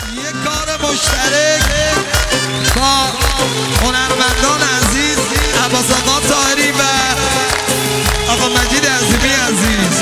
یک کار مشترک با هنرمندان عزیز عباس آقا طاهری و آقا مجید عظیمی عزیز.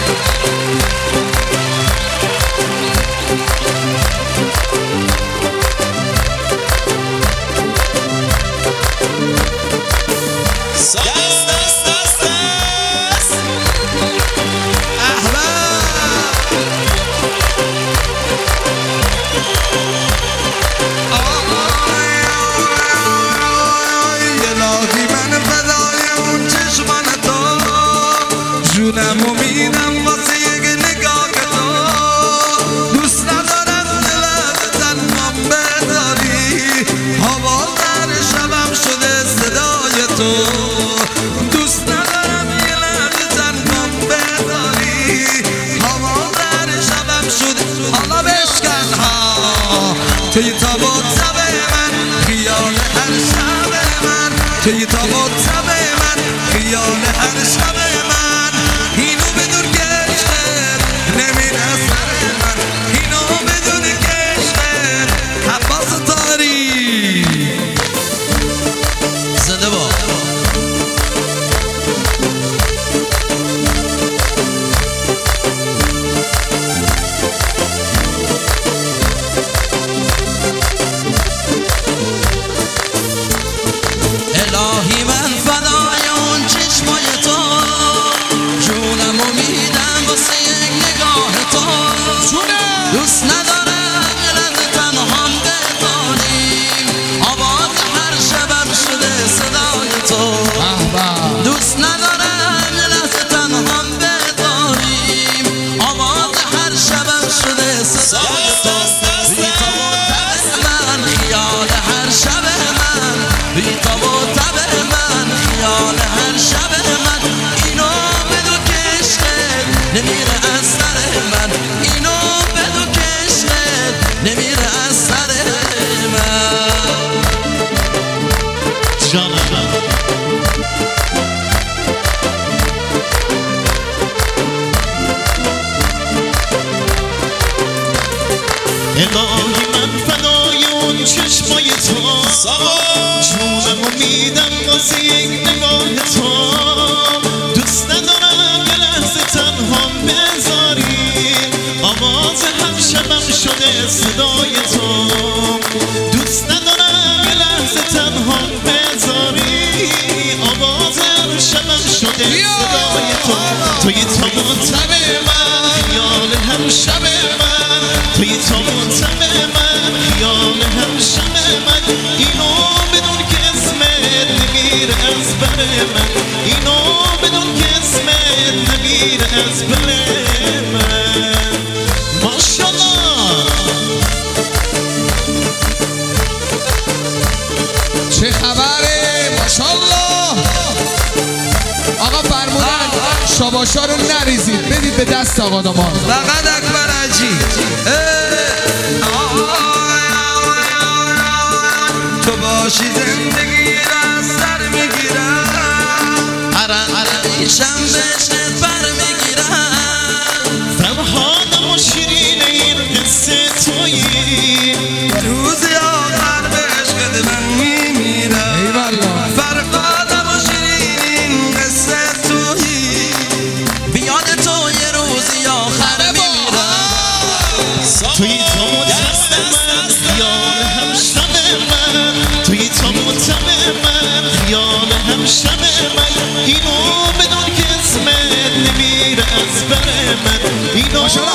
جونم و میدم واسه یک نگاه تو، دوست ندارم دلت تنهام بذاری، هوا در شبم شده صدای تو، دوست ندارم یه لحظه تنهام بذاری، هوا در شبم شده. حالا بشکن ها توی تاب و تب من، خیال هر شب من، توی تاب و تب من، خیال هر شب من. اینو بدون که عشقت نمیره سر من، اینو بدون که عشقت. عباس طاهری زنده با الهی من فدای اون چشمای تو، جونم و میدم واسه یک نگاه تو، دوست ندارم یه لحظه تنهام بذاریم، آواز هر شبم شده صدای تو، دوست ندارم یه لحظه تنهام بذاریم، آواز هر شبم شده صدای تو، بی تو و تب من، خیال هر شب من، بی تو و تب من، خیال هر شب من. اینو بدون که عشقت نمیره از سر من، اینو بدون که عشقت نمیره از سر من. جانم الهی من فدای اون چشمای تو، جونم و میدم واسه یک نگاه تو، دوست ندارم یه لحظه تنهام بذاری، آواز هر شبم شده صدای تو، دوست ندارم یه لحظه تنهام بذاری، آواز هر شبم شده صدای تو، توی تاب و تب من، خیال هر شب من، توی تاب و تب من، خیال هر شب من. اینو بدون که اسمت نمیره از بر من، اینو بدون که اسمت نمیره از بر من. ماشاءالله چه خبره؟ ماشاءالله. آقا فرمودن شاباشا رو نریزید، بدید به دست آقا دامان. فقط اکبر حجی تو باشی زندگی را سر میگیرم، عرقیشم بهشت بر میگیرم، فرهادم و شیرین این قصه تویی، روزی آخر به عشقت من میمیرم. ایوالله فرهادم و شیرین این قصه تویی، بیاد تو یه روزی آخر میمیرم. توی تاب و تب من، خیال هم شب من، توی تاب و تب من، خیال هم شب من. اینو بدون که اسمت نمیره از بر من، اینو